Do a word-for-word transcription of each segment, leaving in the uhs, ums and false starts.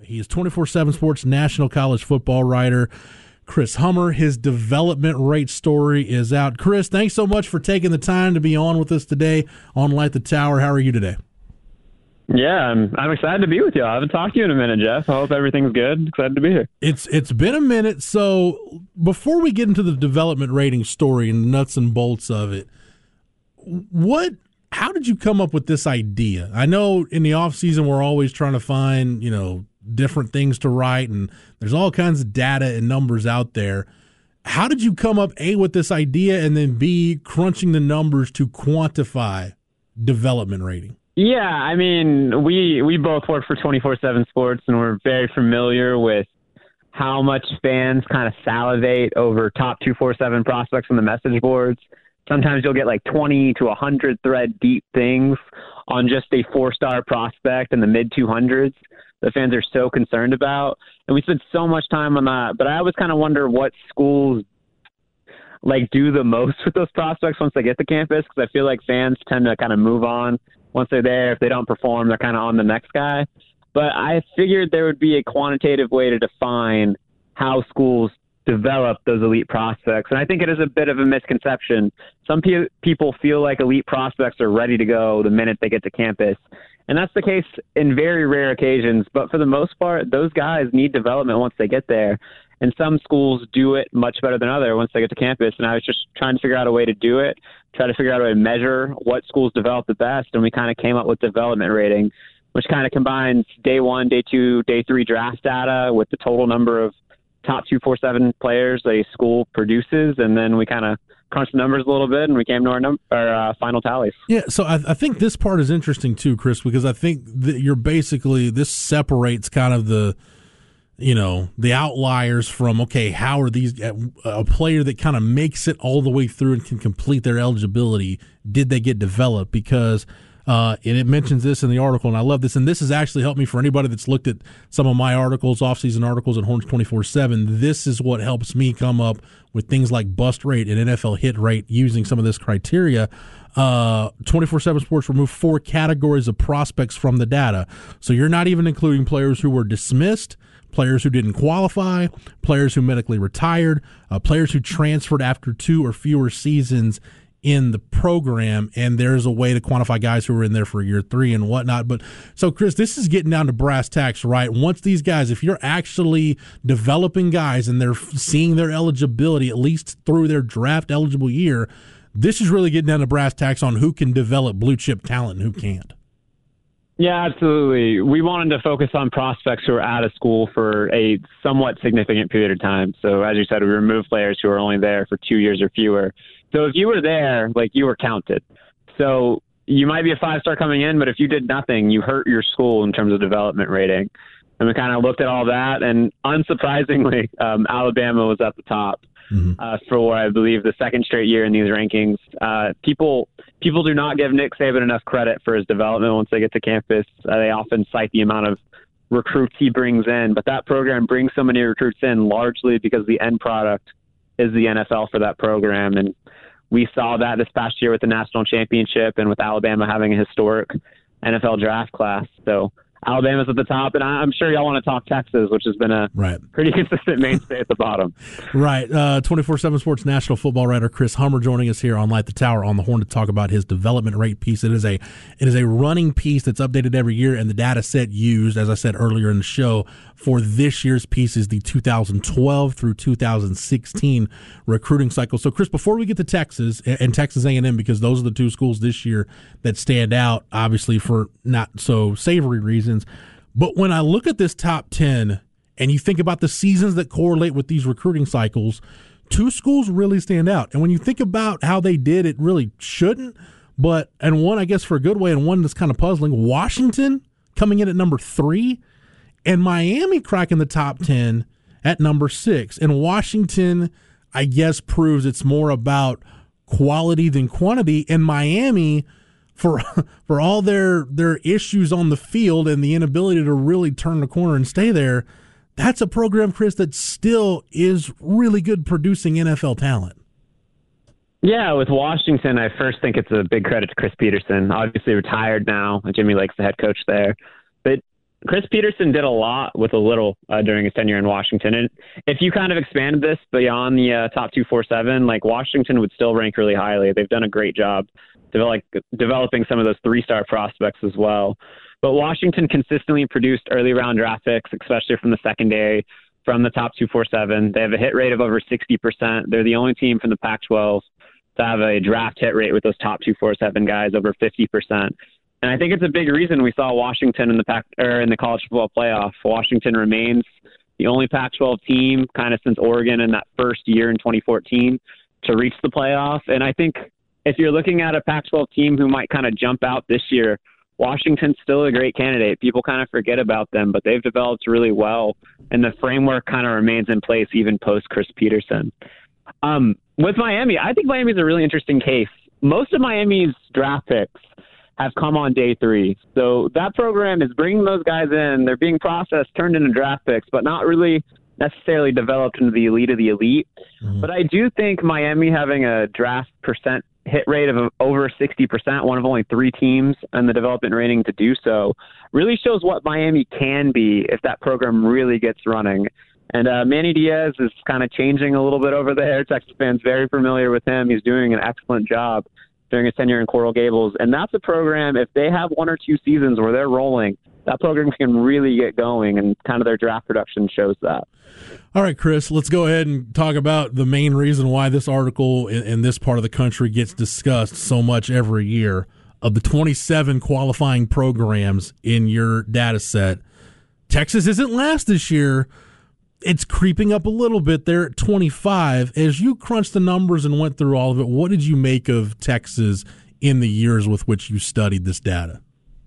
He is twenty-four seven Sports national college football writer. Chris Hummer, his development rate story is out. Chris, thanks so much for taking the time to be on with us today on Light the Tower. How are you today? Yeah, I'm I'm excited to be with you. I haven't talked to you in a minute, Jeff. I hope everything's good. Excited to be here. It's It's been a minute. So before we get into the development rating story and the nuts and bolts of it, what how did you come up with this idea? I know in the off season we're always trying to find, you know, different things to write, and there's all kinds of data and numbers out there. How did you come up, A, with this idea, and then B, crunching the numbers to quantify development rating? Yeah, I mean, we we both work for twenty-four seven Sports, and we're very familiar with how much fans kind of salivate over top two forty-seven prospects on the message boards. Sometimes you'll get like twenty to one hundred thread deep things on just a four-star prospect in the mid two hundreds the fans are so concerned about. And we spend so much time on that. But I always kind of wonder what schools like do the most with those prospects once they get to campus, because I feel like fans tend to kind of move on once they're there. If they don't perform, they're kind of on the next guy. But I figured there would be a quantitative way to define how schools develop those elite prospects. And I think it is a bit of a misconception. Some pe- people feel like elite prospects are ready to go the minute they get to campus. And that's the case in very rare occasions. But for the most part, those guys need development once they get there. And some schools do it much better than others once they get to campus. And I was just trying to figure out a way to do it, try to figure out a way to measure what schools develop the best. And we kind of came up with development rating, which kind of combines day one, day two, day three draft data with the total number of top two forty-seven players a school produces. And then we kind of crunched the numbers a little bit, and we came to our, num- our uh, final tallies. Yeah, so I, I think this part is interesting too, Chris, because I think that you're basically, this separates kind of the, you know, the outliers from, okay, how are these, a player that kind of makes it all the way through and can complete their eligibility, did they get developed? Because Uh, and it mentions this in the article, and I love this. And this has actually helped me for anybody that's looked at some of my articles, off-season articles at Horns twenty-four seven. This is what helps me come up with things like bust rate and N F L hit rate using some of this criteria. Uh, twenty-four seven Sports removed four categories of prospects from the data. So you're not even including players who were dismissed, players who didn't qualify, players who medically retired, uh, players who transferred after two or fewer seasons in the program, and there's a way to quantify guys who were in there for year three and whatnot. But so, Chris, this is getting down to brass tacks, right? Once these guys, if you're actually developing guys and they're seeing their eligibility at least through their draft eligible year, this is really getting down to brass tacks on who can develop blue chip talent and who can't. Yeah, absolutely. We wanted to focus on prospects who are out of school for a somewhat significant period of time. So as you said, we removed players who are only there for two years or fewer. So if you were there, like, you were counted. So you might be a five-star coming in, but if you did nothing, you hurt your school in terms of development rating. And we kind of looked at all that, and unsurprisingly, um, Alabama was at the top mm-hmm. uh, for, I believe, the second straight year in these rankings. Uh, people people do not give Nick Saban enough credit for his development once they get to campus. Uh, they often cite the amount of recruits he brings in, but that program brings so many recruits in largely because the end product is the N F L for that program. And we saw that this past year with the national championship and with Alabama having a historic N F L draft class. So Alabama's at the top, and I'm sure y'all want to talk Texas, which has been a right. pretty consistent mainstay at the bottom. Right. Uh, twenty-four seven Sports national football writer Chris Hummer joining us here on Light the Tower on the Horn to talk about his development rate piece. It is a it is a running piece that's updated every year, and the data set used, as I said earlier in the show, for this year's piece is the two thousand twelve through two thousand sixteen recruiting cycle. So, Chris, before we get to Texas and Texas A and M, because those are the two schools this year that stand out, obviously for not so savory reasons, but when I look at this top ten and you think about the seasons that correlate with these recruiting cycles, two schools really stand out. And when you think about how they did, it really shouldn't. But, and one, I guess, for a good way, and one that's kind of puzzling, Washington coming in at number three, and Miami cracking the top ten at number six. And Washington, I guess, proves it's more about quality than quantity. And Miami, for for all their their issues on the field and the inability to really turn the corner and stay there, that's a program, Chris, that still is really good producing N F L talent. Yeah, with Washington, I first think it's a big credit to Chris Peterson. Obviously retired now. Jimmy Lake's the head coach there. But Chris Peterson did a lot with a little uh, during his tenure in Washington. And if you kind of expanded this beyond the uh, top two forty-seven, like Washington would still rank really highly. They've done a great job develop, developing some of those three-star prospects as well. But Washington consistently produced early round draft picks, especially from the secondary, from the top two forty-seven. They have a hit rate of over sixty percent. They're the only team from the Pac twelve to have a draft hit rate with those top two forty-seven guys over fifty percent. And I think it's a big reason we saw Washington in the Pac or in the college football playoff. Washington remains the only Pac twelve team kind of since Oregon in that first year in twenty fourteen to reach the playoff. And I think if you're looking at a Pac twelve team who might kind of jump out this year, Washington's still a great candidate. People kind of forget about them, but they've developed really well, and the framework kind of remains in place even post Chris Peterson. Um, with Miami, I think Miami's a really interesting case. Most of Miami's draft picks have come on day three. So that program is bringing those guys in. They're being processed, turned into draft picks, but not really necessarily developed into the elite of the elite. Mm-hmm. But I do think Miami having a draft percent hit rate of over sixty percent, one of only three teams in the development rating to do so, really shows what Miami can be if that program really gets running. And uh, Manny Diaz is kind of changing a little bit over there. Texas fans very familiar with him. He's doing an excellent job during his tenure in Coral Gables. And that's a program, if they have one or two seasons where they're rolling, that program can really get going, and kind of their draft production shows that. All right, Chris, let's go ahead and talk about the main reason why this article in, in this part of the country gets discussed so much every year. Of the twenty-seven qualifying programs in your data set, Texas isn't last this year. It's creeping up a little bit there at twenty-five. As you crunched the numbers and went through all of it, what did you make of Texas in the years with which you studied this data?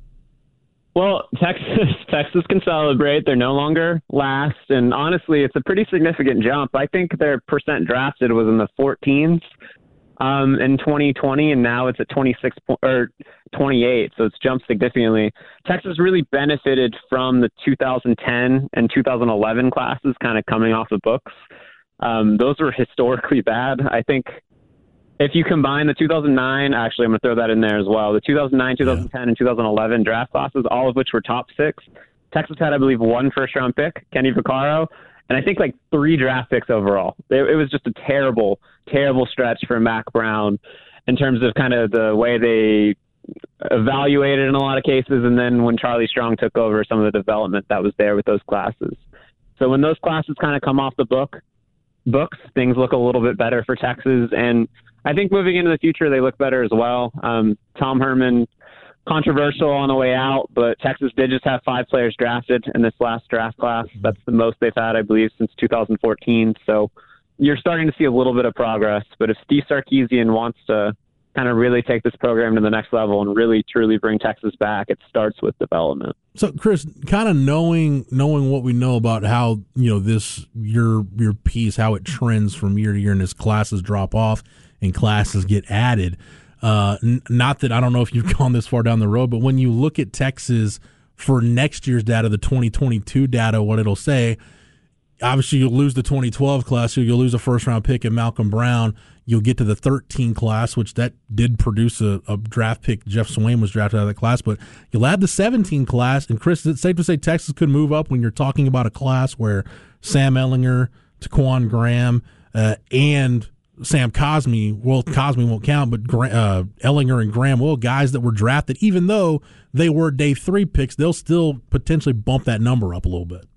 Well, Texas Texas can celebrate. They're no longer last, and honestly, it's a pretty significant jump. I think their percent drafted was in the fourteens um, in twenty twenty, and now it's at twenty-six or twenty-eight, so it's jumped significantly. Texas really benefited from the two thousand ten and two thousand eleven classes kind of coming off the books. Um, those were historically bad. I think if you combine the two thousand nine, actually, I'm going to throw that in there as well, the two thousand nine, two thousand ten, yeah. and two thousand eleven draft classes, all of which were top six. Texas had, I believe, one first-round pick, Kenny Vaccaro, and I think like three draft picks overall. It, it was just a terrible, terrible stretch for Mac Brown in terms of kind of the way they evaluated in a lot of cases, and then when Charlie Strong took over, some of the development that was there with those classes. So when those classes kind of come off the book books, things look a little bit better for Texas, and I think moving into the future, they look better as well. Um, Tom Herman, controversial on the way out, but Texas did just have five players drafted in this last draft class. That's the most they've had, I believe, since two thousand fourteen. So you're starting to see a little bit of progress. But if Steve Sarkisian wants to kind of really take this program to the next level and really truly bring Texas back, it starts with development. So, Chris, kind of knowing knowing what we know about how, you know, this your your piece, how it trends from year to year, and as classes drop off and classes get added. Uh, n- not that I don't know if you've gone this far down the road, but when you look at Texas for next year's data, the twenty twenty-two data, what it'll say, obviously you'll lose the twenty twelve class, so you'll lose a first-round pick in Malcolm Brown. You'll get to the thirteen class, which that did produce a, a draft pick. Jeff Swain was drafted out of that class, but you'll add the seventeen class. And, Chris, is it safe to say Texas could move up when you're talking about a class where Sam Ehlinger, Taquan Graham, uh, and Sam Cosmi, well, Cosmi won't count, but uh, Ehlinger and Graham will, guys that were drafted, even though they were day three picks, they'll still potentially bump that number up a little bit.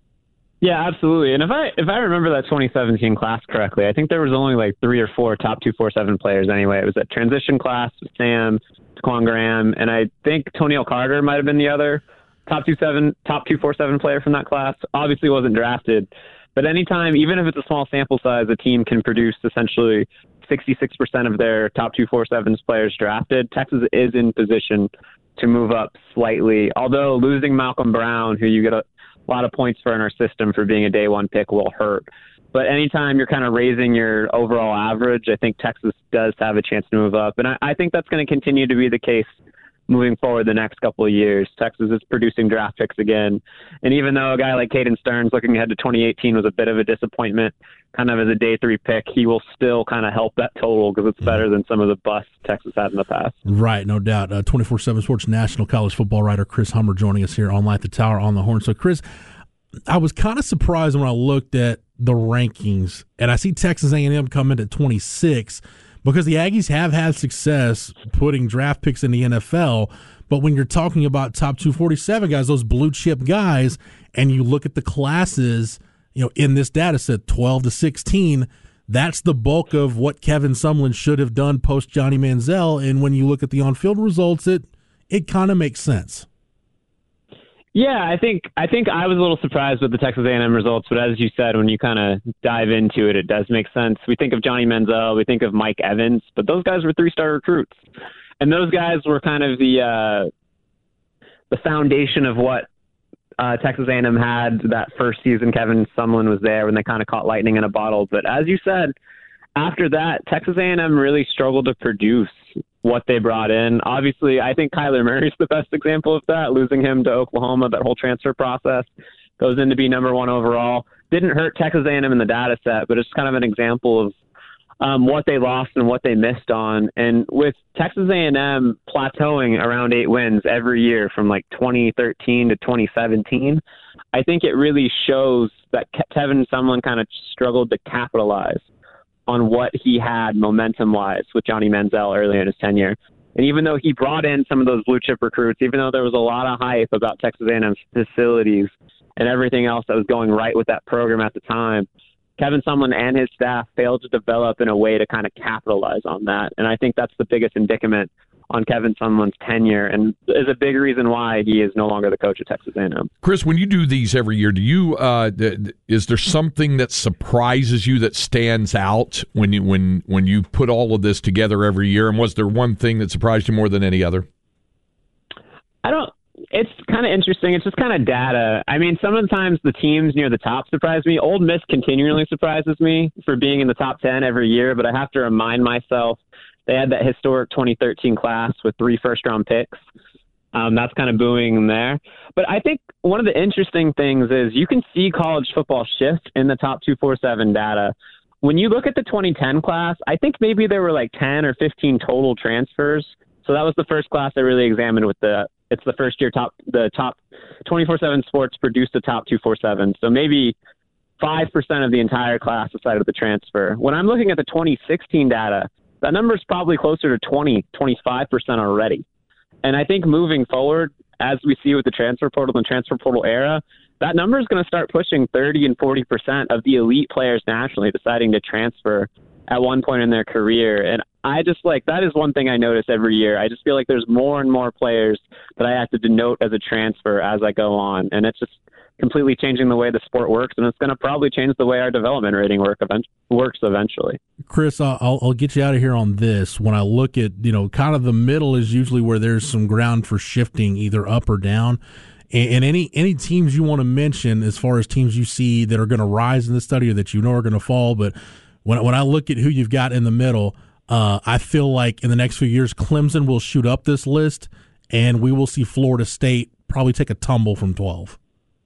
Yeah, absolutely. And if I if I remember that twenty seventeen class correctly, I think there was only like three or four top two forty-seven players anyway. It was a transition class with Sam, Taquan Graham, and I think Toniel Carter might have been the other top two seven top two forty-seven player from that class. Obviously wasn't drafted. But anytime, even if it's a small sample size, a team can produce essentially sixty-six percent of their top two forty-sevens players drafted. Texas is in position to move up slightly, although losing Malcolm Brown, who you get a lot of points for in our system for being a day one pick, will hurt. But anytime you're kind of raising your overall average, I think Texas does have a chance to move up. And I, I think that's going to continue to be the case moving forward the next couple of years. Texas is producing draft picks again. And even though a guy like Caden Stearns looking ahead to twenty eighteen was a bit of a disappointment, kind of as a day three pick, he will still kind of help that total because it's better than some of the busts Texas had in the past. Right, no doubt. Uh, twenty-four seven Sports national college football writer Chris Hummer joining us here on Light the Tower on the Horn. So, Chris, I was kind of surprised when I looked at the rankings, and I see Texas A and M come in at twenty-six because the Aggies have had success putting draft picks in the N F L. But when you're talking about top two forty-seven guys, those blue chip guys, and you look at the classes, you know, in this data set, twelve to sixteen, that's the bulk of what Kevin Sumlin should have done post Johnny Manziel. And when you look at the on-field results, it it kind of makes sense. Yeah, I think I think I was a little surprised with the Texas A and M results, but as you said, when you kind of dive into it, it does make sense. We think of Johnny Manziel, we think of Mike Evans, but those guys were three-star recruits, and those guys were kind of the uh, the foundation of what uh, Texas A and M had that first season. Kevin Sumlin was there when they kind of caught lightning in a bottle, but as you said, after that, Texas A and M really struggled to produce what they brought in. Obviously, I think Kyler Murray's the best example of that. Losing him to Oklahoma, that whole transfer process, goes in to be number one overall. Didn't hurt Texas A and M in the data set, but it's kind of an example of um, what they lost and what they missed on. And with Texas A and M plateauing around eight wins every year from like twenty thirteen to twenty seventeen, I think it really shows that Kevin Sumlin kind of struggled to capitalize on what he had momentum-wise with Johnny Manziel early in his tenure. And even though he brought in some of those blue-chip recruits, even though there was a lot of hype about Texas A and M's facilities and everything else that was going right with that program at the time, Kevin Sumlin and his staff failed to develop in a way to kind of capitalize on that. And I think that's the biggest indictment on Kevin Sumlin's tenure and is a big reason why he is no longer the coach of Texas A and M. Chris, when you do these every year, do you uh, is there something that surprises you that stands out when you when when you put all of this together every year? And was there one thing that surprised you more than any other? I don't. It's kind of interesting. It's just kind of data. I mean, sometimes the teams near the top surprise me. Ole Miss continually surprises me for being in the top ten every year, but I have to remind myself they had that historic twenty thirteen class with three first-round picks. Um, that's kind of booing them there. But I think one of the interesting things is you can see college football shift in the top two forty-seven data. When you look at the twenty ten class, I think maybe there were like ten or fifteen total transfers. So that was the first class I really examined with the – it's the first year top – the top twenty-four seven Sports produced the top two forty-seven. So maybe five percent of the entire class decided with the transfer. When I'm looking at the twenty sixteen data, that number is probably closer to twenty, twenty-five percent already. And I think moving forward, as we see with the transfer portal and transfer portal era, that number is going to start pushing thirty and forty percent of the elite players nationally deciding to transfer at one point in their career. And I just like, that is one thing I notice every year. I just feel like there's more and more players that I have to denote as a transfer as I go on. And it's just completely changing the way the sport works, and it's going to probably change the way our development rating work event- works eventually. Chris, I'll, I'll get you out of here on this. When I look at, you know, kind of the middle is usually where there's some ground for shifting either up or down. And, and any any teams you want to mention as far as teams you see that are going to rise in the study or that you know are going to fall. But when, when I look at who you've got in the middle, uh, I feel like in the next few years, Clemson will shoot up this list, and we will see Florida State probably take a tumble from twelve.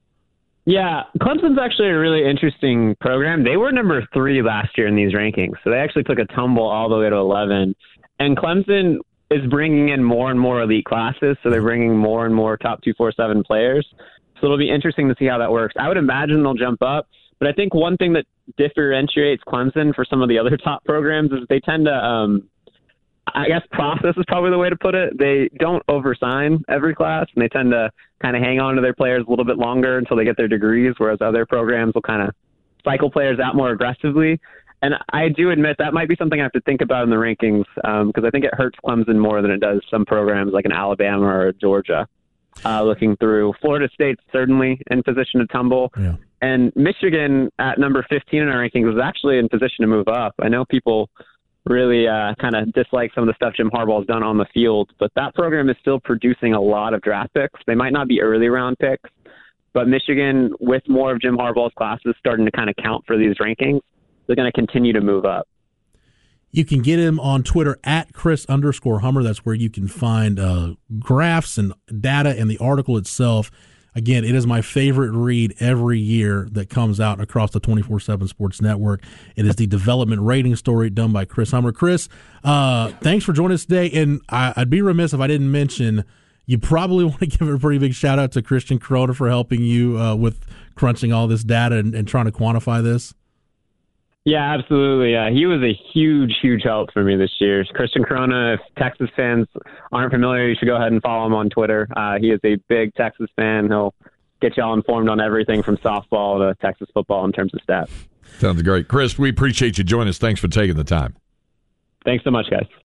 Yeah, Clemson's actually a really interesting program. They were number three last year in these rankings, so they actually took a tumble all the way to eleven. And Clemson is bringing in more and more elite classes, so they're bringing more and more top two forty-seven players. So it'll be interesting to see how that works. I would imagine they'll jump up, but I think one thing that differentiates Clemson for some of the other top programs is they tend to um, – I guess process is probably the way to put it. They don't oversign every class, and they tend to kind of hang on to their players a little bit longer until they get their degrees, whereas other programs will kind of cycle players out more aggressively. And I do admit that might be something I have to think about in the rankings because um, I think it hurts Clemson more than it does some programs like an Alabama or a Georgia. Uh, looking through, Florida State's certainly in position to tumble. Yeah. And Michigan at number fifteen in our rankings is actually in position to move up. I know people really uh, kind of dislike some of the stuff Jim Harbaugh has done on the field, but that program is still producing a lot of draft picks. They might not be early round picks, but Michigan, with more of Jim Harbaugh's classes starting to kind of count for these rankings, they're going to continue to move up. You can get him on Twitter at Chris underscore Hummer. That's where you can find uh, graphs and data and the article itself. Again, it is my favorite read every year that comes out across the twenty-four seven Sports Network. It is the development rating story done by Chris Hummer. Chris, uh, thanks for joining us today. And I, I'd be remiss if I didn't mention, you probably want to give a pretty big shout out to Christian Corona for helping you uh, with crunching all this data and, and trying to quantify this. Yeah, absolutely. Uh, he was a huge, huge help for me this year. Christian Corona, if Texas fans aren't familiar, you should go ahead and follow him on Twitter. Uh, he is a big Texas fan. He'll get you all informed on everything from softball to Texas football in terms of stats. Sounds great. Chris, we appreciate you joining us. Thanks for taking the time. Thanks so much, guys.